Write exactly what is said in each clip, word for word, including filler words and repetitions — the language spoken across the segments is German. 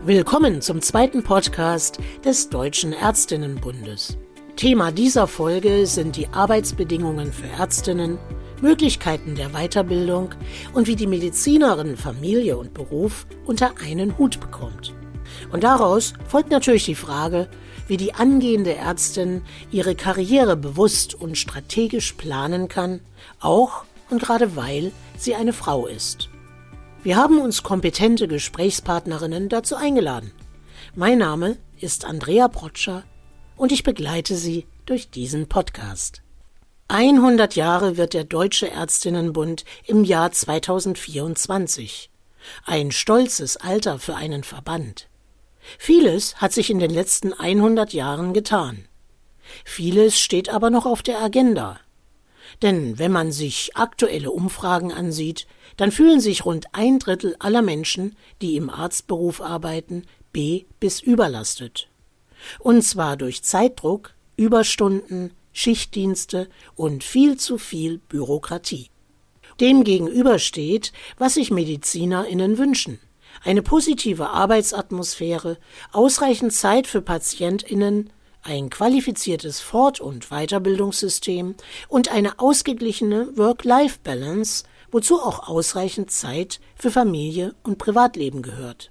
Willkommen zum zweiten Podcast des Deutschen Ärztinnenbundes. Thema dieser Folge sind die Arbeitsbedingungen für Ärztinnen, Möglichkeiten der Weiterbildung und wie die Medizinerin Familie und Beruf unter einen Hut bekommt. Und daraus folgt natürlich die Frage, wie die angehende Ärztin ihre Karriere bewusst und strategisch planen kann, auch und gerade weil sie eine Frau ist. Wir haben uns kompetente Gesprächspartnerinnen dazu eingeladen. Mein Name ist Andrea Protscher und ich begleite Sie durch diesen Podcast. hundert Jahre wird der Deutsche Ärztinnenbund im Jahr zweitausendvierundzwanzig. Ein stolzes Alter für einen Verband. Vieles hat sich in den letzten hundert Jahren getan. Vieles steht aber noch auf der Agenda. Denn wenn man sich aktuelle Umfragen ansieht, dann fühlen sich rund ein Drittel aller Menschen, die im Arztberuf arbeiten, be- bis überlastet. Und zwar durch Zeitdruck, Überstunden, Schichtdienste und viel zu viel Bürokratie. Demgegenüber steht, was sich MedizinerInnen wünschen. Eine positive Arbeitsatmosphäre, ausreichend Zeit für PatientInnen, ein qualifiziertes Fort- und Weiterbildungssystem und eine ausgeglichene Work-Life-Balance, wozu auch ausreichend Zeit für Familie und Privatleben gehört.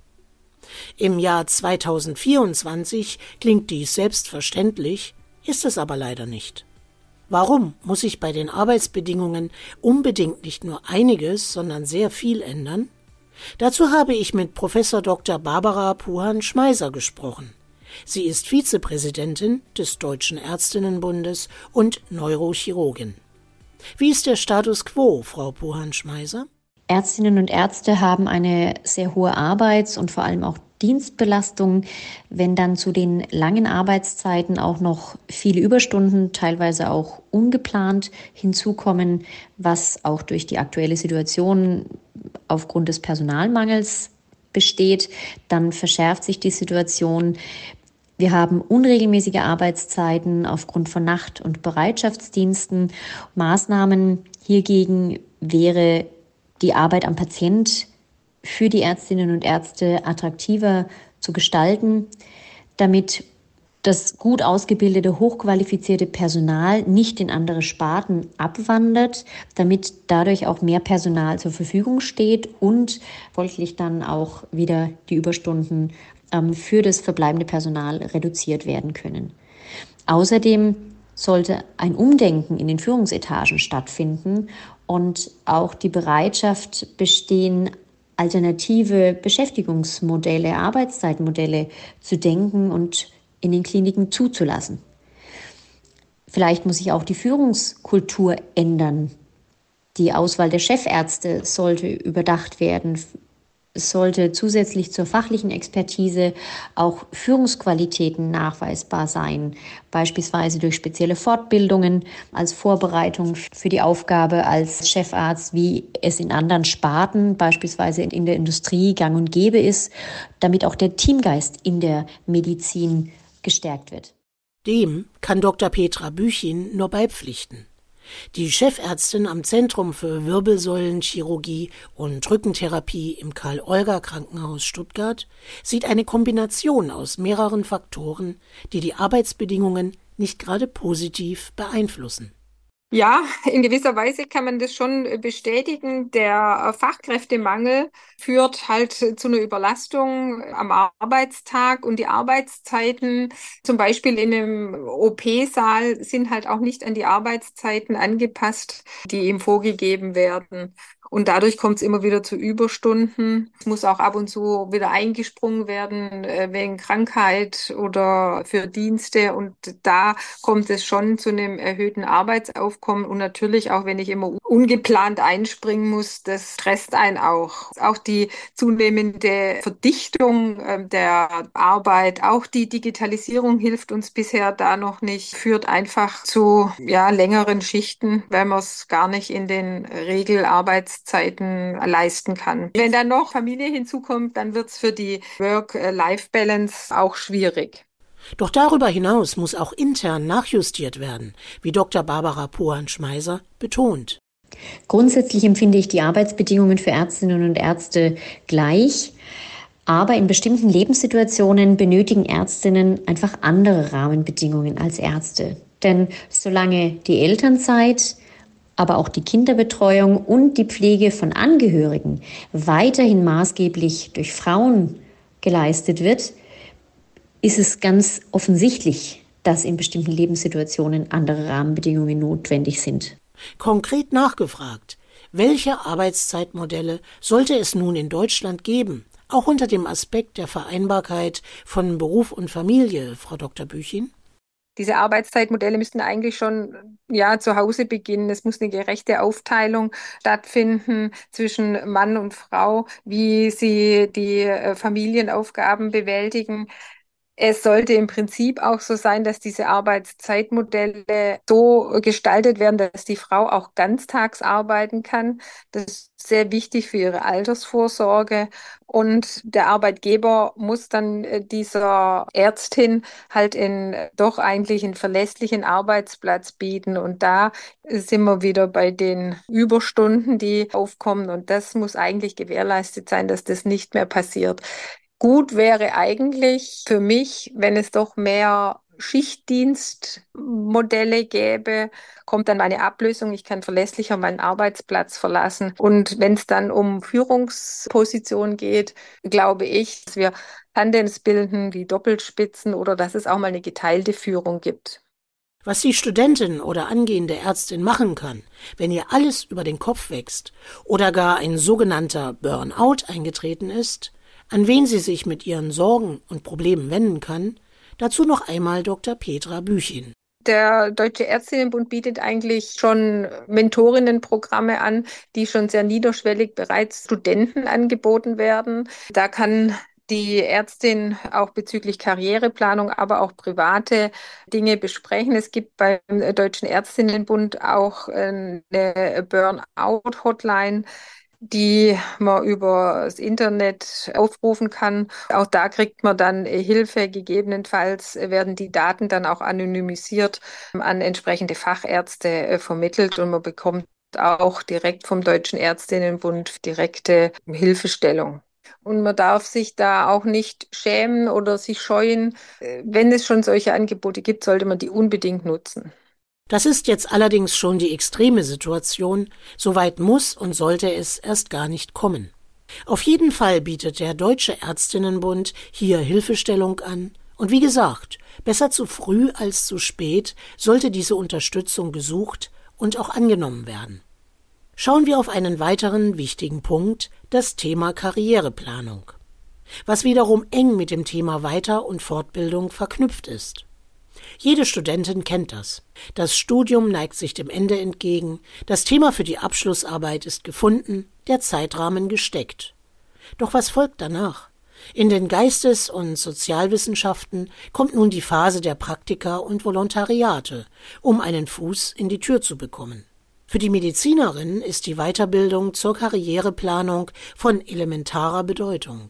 Im Jahr zweitausendvierundzwanzig klingt dies selbstverständlich, ist es aber leider nicht. Warum muss sich bei den Arbeitsbedingungen unbedingt nicht nur einiges, sondern sehr viel ändern? Dazu habe ich mit Professor Doktor Barbara Puhan-Schmeiser gesprochen. Sie ist Vizepräsidentin des Deutschen Ärztinnenbundes und Neurochirurgin. Wie ist der Status quo, Frau Puhan-Schmeiser? Ärztinnen und Ärzte haben eine sehr hohe Arbeits- und vor allem auch Dienstbelastung. Wenn dann zu den langen Arbeitszeiten auch noch viele Überstunden, teilweise auch ungeplant hinzukommen, was auch durch die aktuelle Situation aufgrund des Personalmangels besteht, dann verschärft sich die Situation. Wir haben unregelmäßige Arbeitszeiten aufgrund von Nacht- und Bereitschaftsdiensten. Maßnahmen hiergegen wäre die Arbeit am Patient für die Ärztinnen und Ärzte attraktiver zu gestalten, damit das gut ausgebildete, hochqualifizierte Personal nicht in andere Sparten abwandert, damit dadurch auch mehr Personal zur Verfügung steht und folglich dann auch wieder die Überstunden ähm, für das verbleibende Personal reduziert werden können. Außerdem sollte ein Umdenken in den Führungsetagen stattfinden und auch die Bereitschaft bestehen, alternative Beschäftigungsmodelle, Arbeitszeitmodelle zu denken und in den Kliniken zuzulassen. Vielleicht muss sich auch die Führungskultur ändern. Die Auswahl der Chefärzte sollte überdacht werden. Es sollte zusätzlich zur fachlichen Expertise auch Führungsqualitäten nachweisbar sein, beispielsweise durch spezielle Fortbildungen als Vorbereitung für die Aufgabe als Chefarzt, wie es in anderen Sparten, beispielsweise in der Industrie, gang und gäbe ist, damit auch der Teamgeist in der Medizin gestärkt wird. Dem kann Doktor Petra Büchin nur beipflichten. Die Chefärztin am Zentrum für Wirbelsäulenchirurgie und Rückentherapie im Karl-Olger-Krankenhaus Stuttgart sieht eine Kombination aus mehreren Faktoren, die die Arbeitsbedingungen nicht gerade positiv beeinflussen. Ja, in gewisser Weise kann man das schon bestätigen. Der Fachkräftemangel führt halt zu einer Überlastung am Arbeitstag und die Arbeitszeiten, zum Beispiel in einem O P-Saal, sind halt auch nicht an die Arbeitszeiten angepasst, die ihm vorgegeben werden. Und dadurch kommt es immer wieder zu Überstunden. Es muss auch ab und zu wieder eingesprungen werden äh, wegen Krankheit oder für Dienste. Und da kommt es schon zu einem erhöhten Arbeitsaufkommen. Und natürlich auch, wenn ich immer ungeplant einspringen muss, das stresst einen auch. Auch die zunehmende Verdichtung äh, der Arbeit, auch die Digitalisierung hilft uns bisher da noch nicht, führt einfach zu ja, längeren Schichten, weil man es gar nicht in den Regelarbeits Zeiten leisten kann. Wenn dann noch Familie hinzukommt, dann wird es für die Work-Life-Balance auch schwierig. Doch darüber hinaus muss auch intern nachjustiert werden, wie Doktor Barbara Puhan-Schmeiser betont. Grundsätzlich empfinde ich die Arbeitsbedingungen für Ärztinnen und Ärzte gleich. Aber in bestimmten Lebenssituationen benötigen Ärztinnen einfach andere Rahmenbedingungen als Ärzte. Denn solange die Elternzeit, aber auch die Kinderbetreuung und die Pflege von Angehörigen weiterhin maßgeblich durch Frauen geleistet wird, ist es ganz offensichtlich, dass in bestimmten Lebenssituationen andere Rahmenbedingungen notwendig sind. Konkret nachgefragt, welche Arbeitszeitmodelle sollte es nun in Deutschland geben, auch unter dem Aspekt der Vereinbarkeit von Beruf und Familie, Frau Doktor Büchin? Diese Arbeitszeitmodelle müssten eigentlich schon ja zu Hause beginnen. Es muss eine gerechte Aufteilung stattfinden zwischen Mann und Frau, wie sie die äh, Familienaufgaben bewältigen. Es sollte im Prinzip auch so sein, dass diese Arbeitszeitmodelle so gestaltet werden, dass die Frau auch ganztags arbeiten kann. Das ist sehr wichtig für ihre Altersvorsorge. Und der Arbeitgeber muss dann äh, dieser Ärztin halt in äh, doch eigentlich einen verlässlichen Arbeitsplatz bieten. Und da sind wir wieder bei den Überstunden, die aufkommen. Und das muss eigentlich gewährleistet sein, dass das nicht mehr passiert. Gut wäre eigentlich für mich, wenn es doch mehr Schichtdienstmodelle gäbe, kommt dann meine Ablösung, ich kann verlässlicher meinen Arbeitsplatz verlassen. Und wenn es dann um Führungspositionen geht, glaube ich, dass wir Tandems bilden wie Doppelspitzen oder dass es auch mal eine geteilte Führung gibt. Was die Studentin oder angehende Ärztin machen kann, wenn ihr alles über den Kopf wächst oder gar ein sogenannter Burnout eingetreten ist, an wen sie sich mit ihren Sorgen und Problemen wenden kann, dazu noch einmal Doktor Petra Büchin. Der Deutsche Ärztinnenbund bietet eigentlich schon Mentorinnenprogramme an, die schon sehr niederschwellig bereits Studenten angeboten werden. Da kann die Ärztin auch bezüglich Karriereplanung, aber auch private Dinge besprechen. Es gibt beim Deutschen Ärztinnenbund auch eine Burnout-Hotline, die man über das Internet aufrufen kann. Auch da kriegt man dann Hilfe. Gegebenenfalls werden die Daten dann auch anonymisiert an entsprechende Fachärzte vermittelt und man bekommt auch direkt vom Deutschen Ärztinnenbund direkte Hilfestellung. Und man darf sich da auch nicht schämen oder sich scheuen. Wenn es schon solche Angebote gibt, sollte man die unbedingt nutzen. Das ist jetzt allerdings schon die extreme Situation, soweit muss und sollte es erst gar nicht kommen. Auf jeden Fall bietet der Deutsche Ärztinnenbund hier Hilfestellung an und wie gesagt, besser zu früh als zu spät sollte diese Unterstützung gesucht und auch angenommen werden. Schauen wir auf einen weiteren wichtigen Punkt, das Thema Karriereplanung, was wiederum eng mit dem Thema Weiter- und Fortbildung verknüpft ist. Jede Studentin kennt das. Das Studium neigt sich dem Ende entgegen, das Thema für die Abschlussarbeit ist gefunden, der Zeitrahmen gesteckt. Doch was folgt danach? In den Geistes- und Sozialwissenschaften kommt nun die Phase der Praktika und Volontariate, um einen Fuß in die Tür zu bekommen. Für die Medizinerin ist die Weiterbildung zur Karriereplanung von elementarer Bedeutung.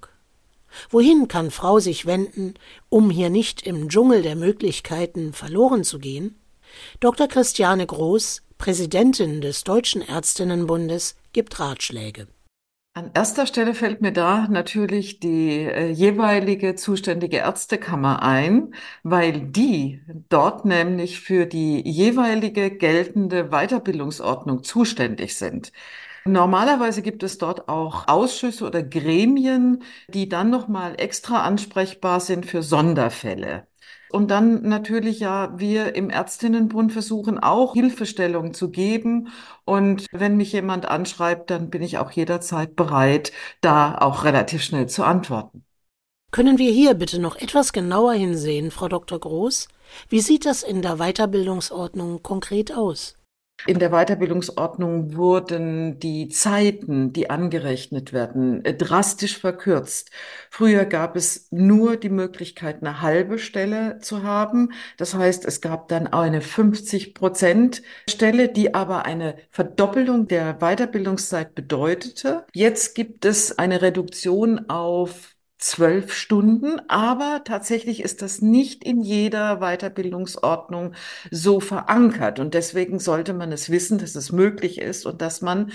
Wohin kann Frau sich wenden, um hier nicht im Dschungel der Möglichkeiten verloren zu gehen? Doktor Christiane Groß, Präsidentin des Deutschen Ärztinnenbundes, gibt Ratschläge. An erster Stelle fällt mir da natürlich die äh, jeweilige zuständige Ärztekammer ein, weil die dort nämlich für die jeweilige geltende Weiterbildungsordnung zuständig sind. Normalerweise gibt es dort auch Ausschüsse oder Gremien, die dann nochmal extra ansprechbar sind für Sonderfälle. Und dann natürlich ja, wir im Ärztinnenbund versuchen auch Hilfestellung zu geben. Und wenn mich jemand anschreibt, dann bin ich auch jederzeit bereit, da auch relativ schnell zu antworten. Können wir hier bitte noch etwas genauer hinsehen, Frau Doktor Groß? Wie sieht das in der Weiterbildungsordnung konkret aus? In der Weiterbildungsordnung wurden die Zeiten, die angerechnet werden, drastisch verkürzt. Früher gab es nur die Möglichkeit, eine halbe Stelle zu haben. Das heißt, es gab dann eine fünfzig Prozent Stelle, die aber eine Verdoppelung der Weiterbildungszeit bedeutete. Jetzt gibt es eine Reduktion auf zwölf Stunden, aber tatsächlich ist das nicht in jeder Weiterbildungsordnung so verankert und deswegen sollte man es wissen, dass es möglich ist und dass man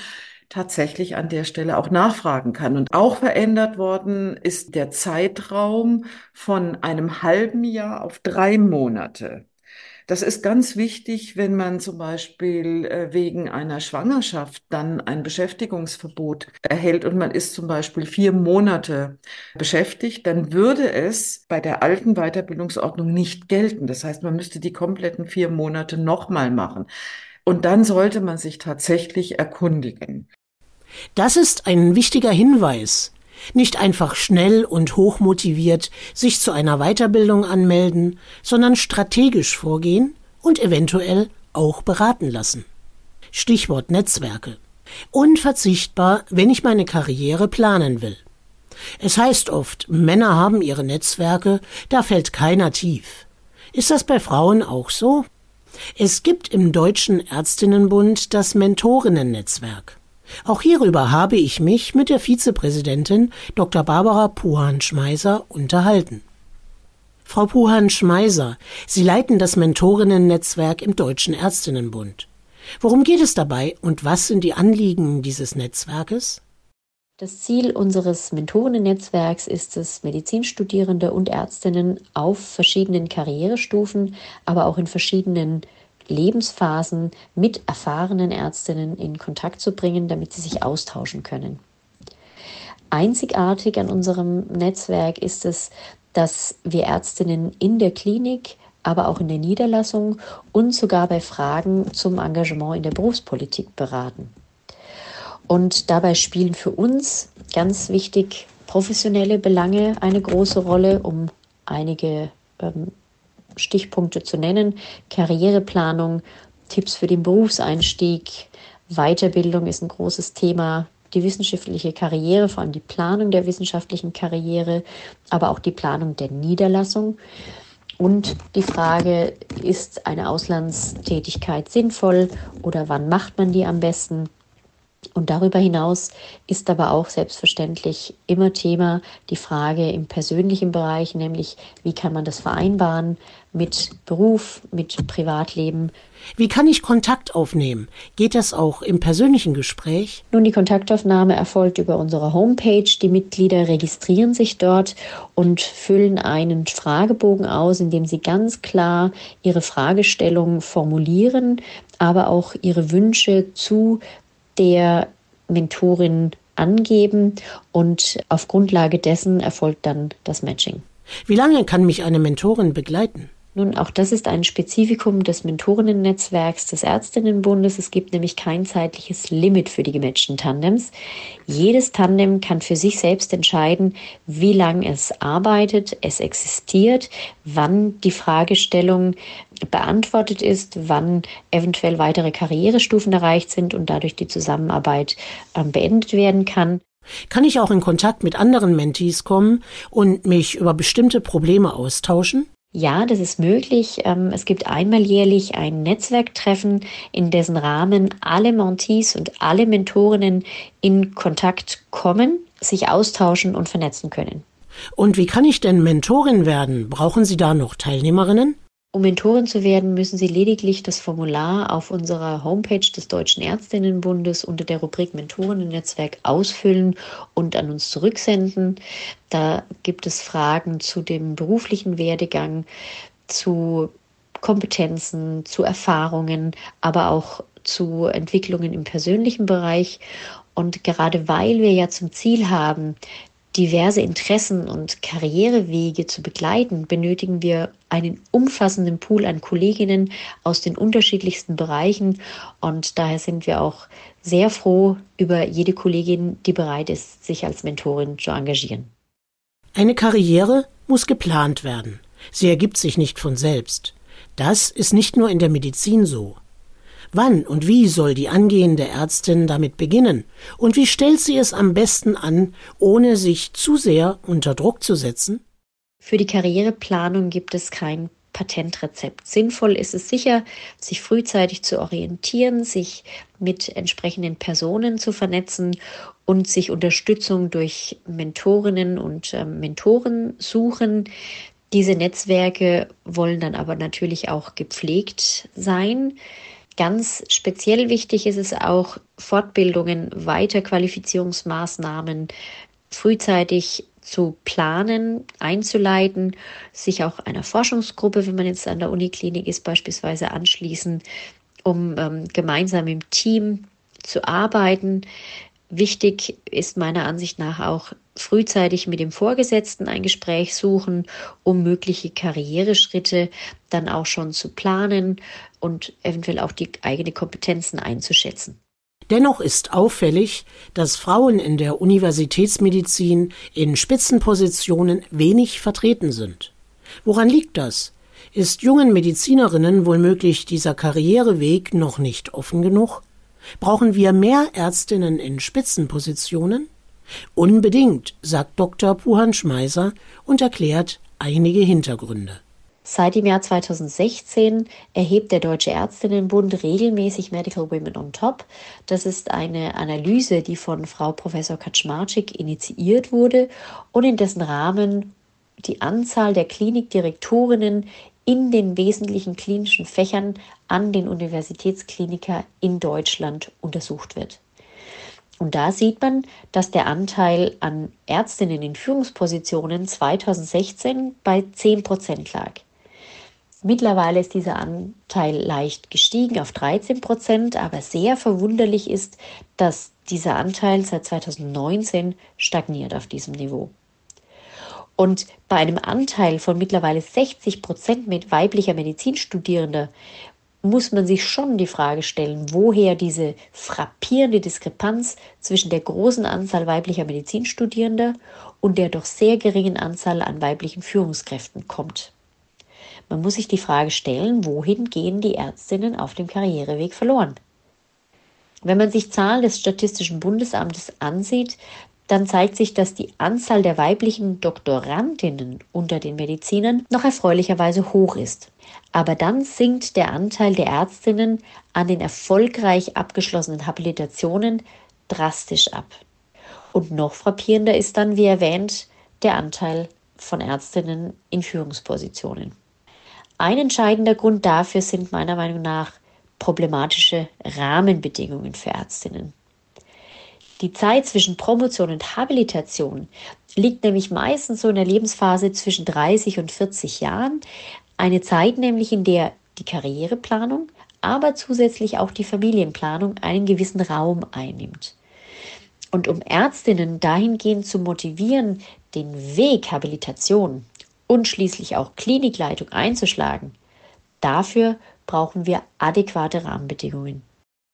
tatsächlich an der Stelle auch nachfragen kann. Und auch verändert worden ist der Zeitraum von einem halben Jahr auf drei Monate. Das ist ganz wichtig, wenn man zum Beispiel äh, wegen einer Schwangerschaft dann ein Beschäftigungsverbot erhält und man ist zum Beispiel vier Monate beschäftigt, dann würde es bei der alten Weiterbildungsordnung nicht gelten. Das heißt, man müsste die kompletten vier Monate nochmal machen. Und dann sollte man sich tatsächlich erkundigen. Das ist ein wichtiger Hinweis. Nicht einfach schnell und hochmotiviert sich zu einer Weiterbildung anmelden, sondern strategisch vorgehen und eventuell auch beraten lassen. Stichwort Netzwerke. Unverzichtbar, wenn ich meine Karriere planen will. Es heißt oft, Männer haben ihre Netzwerke, da fällt keiner tief. Ist das bei Frauen auch so? Es gibt im Deutschen Ärztinnenbund das Mentorinnen-Netzwerk. Auch hierüber habe ich mich mit der Vizepräsidentin Doktor Barbara Puhan-Schmeiser unterhalten. Frau Puhan-Schmeiser, Sie leiten das Mentorinnen-Netzwerk im Deutschen Ärztinnenbund. Worum geht es dabei und was sind die Anliegen dieses Netzwerkes? Das Ziel unseres Mentorinnen-Netzwerks ist es, Medizinstudierende und Ärztinnen auf verschiedenen Karrierestufen, aber auch in verschiedenen Lebensphasen mit erfahrenen Ärztinnen in Kontakt zu bringen, damit sie sich austauschen können. Einzigartig an unserem Netzwerk ist es, dass wir Ärztinnen in der Klinik, aber auch in der Niederlassung und sogar bei Fragen zum Engagement in der Berufspolitik beraten. Und dabei spielen für uns ganz wichtig professionelle Belange eine große Rolle, um einige ähm, Stichpunkte zu nennen: Karriereplanung, Tipps für den Berufseinstieg, Weiterbildung ist ein großes Thema, die wissenschaftliche Karriere, vor allem die Planung der wissenschaftlichen Karriere, aber auch die Planung der Niederlassung und die Frage, ist eine Auslandstätigkeit sinnvoll oder wann macht man die am besten? Und darüber hinaus ist aber auch selbstverständlich immer Thema die Frage im persönlichen Bereich, nämlich wie kann man das vereinbaren mit Beruf, mit Privatleben. Wie kann ich Kontakt aufnehmen? Geht das auch im persönlichen Gespräch? Nun, die Kontaktaufnahme erfolgt über unsere Homepage. Die Mitglieder registrieren sich dort und füllen einen Fragebogen aus, in dem sie ganz klar ihre Fragestellungen formulieren, aber auch ihre Wünsche zu der Mentorin angeben und auf Grundlage dessen erfolgt dann das Matching. Wie lange kann mich eine Mentorin begleiten? Nun, auch das ist ein Spezifikum des Mentorinnen-Netzwerks des Ärztinnenbundes. Es gibt nämlich kein zeitliches Limit für die gematchten Tandems. Jedes Tandem kann für sich selbst entscheiden, wie lange es arbeitet, es existiert, wann die Fragestellung beantwortet ist, wann eventuell weitere Karrierestufen erreicht sind und dadurch die Zusammenarbeit äh, beendet werden kann. Kann ich auch in Kontakt mit anderen Mentees kommen und mich über bestimmte Probleme austauschen? Ja, das ist möglich. Es gibt einmal jährlich ein Netzwerktreffen, in dessen Rahmen alle Mentees und alle Mentorinnen in Kontakt kommen, sich austauschen und vernetzen können. Und wie kann ich denn Mentorin werden? Brauchen Sie da noch Teilnehmerinnen? Um Mentorin zu werden, müssen Sie lediglich das Formular auf unserer Homepage des Deutschen Ärztinnenbundes unter der Rubrik Mentorinnen-Netzwerk ausfüllen und an uns zurücksenden. Da gibt es Fragen zu dem beruflichen Werdegang, zu Kompetenzen, zu Erfahrungen, aber auch zu Entwicklungen im persönlichen Bereich. Und gerade weil wir ja zum Ziel haben, diverse Interessen und Karrierewege zu begleiten, benötigen wir einen umfassenden Pool an Kolleginnen aus den unterschiedlichsten Bereichen. Und daher sind wir auch sehr froh über jede Kollegin, die bereit ist, sich als Mentorin zu engagieren. Eine Karriere muss geplant werden. Sie ergibt sich nicht von selbst. Das ist nicht nur in der Medizin so. Wann und wie soll die angehende Ärztin damit beginnen? Und wie stellt sie es am besten an, ohne sich zu sehr unter Druck zu setzen? Für die Karriereplanung gibt es kein Patentrezept. Sinnvoll ist es sicher, sich frühzeitig zu orientieren, sich mit entsprechenden Personen zu vernetzen und sich Unterstützung durch Mentorinnen und äh, Mentoren suchen. Diese Netzwerke wollen dann aber natürlich auch gepflegt sein. Ganz speziell wichtig ist es auch, Fortbildungen, Weiterqualifizierungsmaßnahmen frühzeitig zu planen, einzuleiten, sich auch einer Forschungsgruppe, wenn man jetzt an der Uniklinik ist, beispielsweise anschließen, um ähm, gemeinsam im Team zu arbeiten. Wichtig ist meiner Ansicht nach auch frühzeitig mit dem Vorgesetzten ein Gespräch suchen, um mögliche Karriereschritte dann auch schon zu planen und eventuell auch die eigenen Kompetenzen einzuschätzen. Dennoch ist auffällig, dass Frauen in der Universitätsmedizin in Spitzenpositionen wenig vertreten sind. Woran liegt das? Ist jungen Medizinerinnen womöglich dieser Karriereweg noch nicht offen genug? Brauchen wir mehr Ärztinnen in Spitzenpositionen? Unbedingt, sagt Doktor Puhan-Schmeiser und erklärt einige Hintergründe. Seit dem Jahr zweitausendsechzehn erhebt der Deutsche Ärztinnenbund regelmäßig Medical Women on Top. Das ist eine Analyse, die von Frau Professor Kaczmarczyk initiiert wurde und in dessen Rahmen die Anzahl der Klinikdirektorinnen in den wesentlichen klinischen Fächern an den Universitätskliniker in Deutschland untersucht wird. Und da sieht man, dass der Anteil an Ärztinnen in Führungspositionen zweitausendsechzehn bei zehn Prozent lag. Mittlerweile ist dieser Anteil leicht gestiegen auf dreizehn Prozent, aber sehr verwunderlich ist, dass dieser Anteil seit zweitausendneunzehn stagniert auf diesem Niveau. Und bei einem Anteil von mittlerweile sechzig Prozent mit weiblicher Medizinstudierender muss man sich schon die Frage stellen, woher diese frappierende Diskrepanz zwischen der großen Anzahl weiblicher Medizinstudierender und der doch sehr geringen Anzahl an weiblichen Führungskräften kommt. Man muss sich die Frage stellen, wohin gehen die Ärztinnen auf dem Karriereweg verloren? Wenn man sich Zahlen des Statistischen Bundesamtes ansieht, dann zeigt sich, dass die Anzahl der weiblichen Doktorandinnen unter den Medizinern noch erfreulicherweise hoch ist. Aber dann sinkt der Anteil der Ärztinnen an den erfolgreich abgeschlossenen Habilitationen drastisch ab. Und noch frappierender ist dann, wie erwähnt, der Anteil von Ärztinnen in Führungspositionen. Ein entscheidender Grund dafür sind meiner Meinung nach problematische Rahmenbedingungen für Ärztinnen. Die Zeit zwischen Promotion und Habilitation liegt nämlich meistens so in der Lebensphase zwischen dreißig und vierzig Jahren. Eine Zeit nämlich, in der die Karriereplanung, aber zusätzlich auch die Familienplanung einen gewissen Raum einnimmt. Und um Ärztinnen dahingehend zu motivieren, den Weg Habilitation und schließlich auch Klinikleitung einzuschlagen, dafür brauchen wir adäquate Rahmenbedingungen.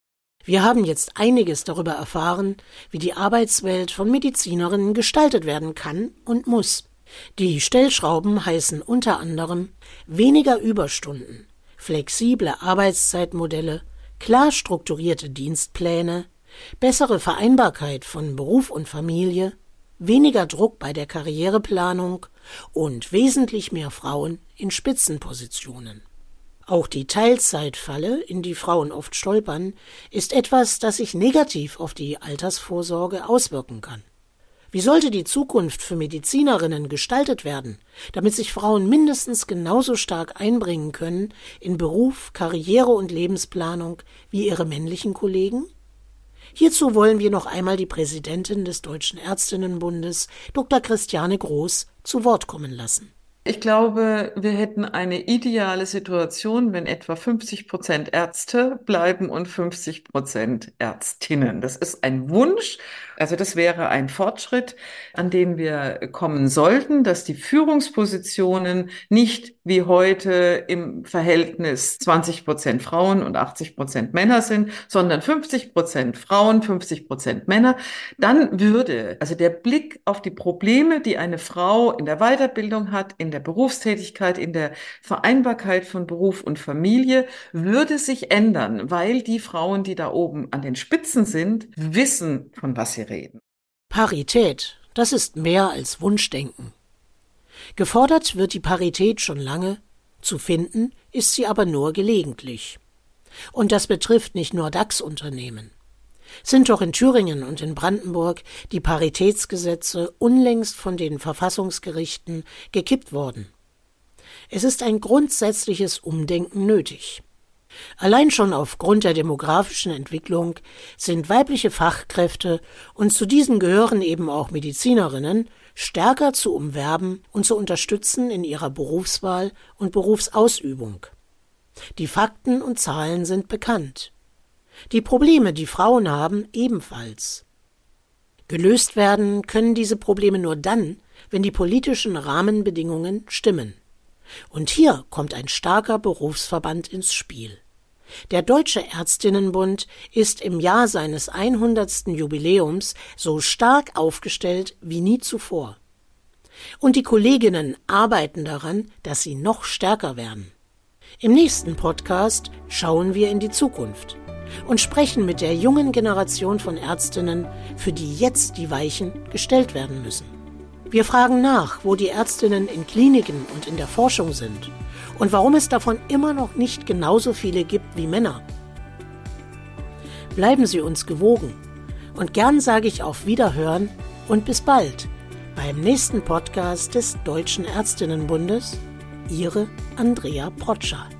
Wir haben jetzt einiges darüber erfahren, wie die Arbeitswelt von Medizinerinnen gestaltet werden kann und muss. Die Stellschrauben heißen unter anderem weniger Überstunden, flexible Arbeitszeitmodelle, klar strukturierte Dienstpläne, bessere Vereinbarkeit von Beruf und Familie, weniger Druck bei der Karriereplanung und wesentlich mehr Frauen in Spitzenpositionen. Auch die Teilzeitfalle, in die Frauen oft stolpern, ist etwas, das sich negativ auf die Altersvorsorge auswirken kann. Wie sollte die Zukunft für Medizinerinnen gestaltet werden, damit sich Frauen mindestens genauso stark einbringen können in Beruf, Karriere und Lebensplanung wie ihre männlichen Kollegen? Hierzu wollen wir noch einmal die Präsidentin des Deutschen Ärztinnenbundes, Doktor Christiane Groß, zu Wort kommen lassen. Ich glaube, wir hätten eine ideale Situation, wenn etwa fünfzig Prozent Ärzte bleiben und fünfzig Prozent Ärztinnen. Das ist ein Wunsch. Also das wäre ein Fortschritt, an den wir kommen sollten, dass die Führungspositionen nicht wie heute im Verhältnis zwanzig Prozent Frauen und achtzig Prozent Männer sind, sondern fünfzig Prozent Frauen, fünfzig Prozent Männer. Dann würde also der Blick auf die Probleme, die eine Frau in der Weiterbildung hat, in der Berufstätigkeit, in der Vereinbarkeit von Beruf und Familie, würde sich ändern, weil die Frauen, die da oben an den Spitzen sind, wissen, von was sie reden. Parität, das ist mehr als Wunschdenken. Gefordert wird die Parität schon lange, zu finden ist sie aber nur gelegentlich. Und das betrifft nicht nur DAX-Unternehmen. Sind doch in Thüringen und in Brandenburg die Paritätsgesetze unlängst von den Verfassungsgerichten gekippt worden. Es ist ein grundsätzliches Umdenken nötig. Allein schon aufgrund der demografischen Entwicklung sind weibliche Fachkräfte, und zu diesen gehören eben auch Medizinerinnen, stärker zu umwerben und zu unterstützen in ihrer Berufswahl und Berufsausübung. Die Fakten und Zahlen sind bekannt. Die Probleme, die Frauen haben, ebenfalls. Gelöst werden können diese Probleme nur dann, wenn die politischen Rahmenbedingungen stimmen. Und hier kommt ein starker Berufsverband ins Spiel. Der Deutsche Ärztinnenbund ist im Jahr seines hundertsten Jubiläums so stark aufgestellt wie nie zuvor. Und die Kolleginnen arbeiten daran, dass sie noch stärker werden. Im nächsten Podcast schauen wir in die Zukunft und sprechen mit der jungen Generation von Ärztinnen, für die jetzt die Weichen gestellt werden müssen. Wir fragen nach, wo die Ärztinnen in Kliniken und in der Forschung sind und warum es davon immer noch nicht genauso viele gibt wie Männer. Bleiben Sie uns gewogen und gern sage ich auf Wiederhören und bis bald beim nächsten Podcast des Deutschen Ärztinnenbundes. Ihre Andrea Protscha.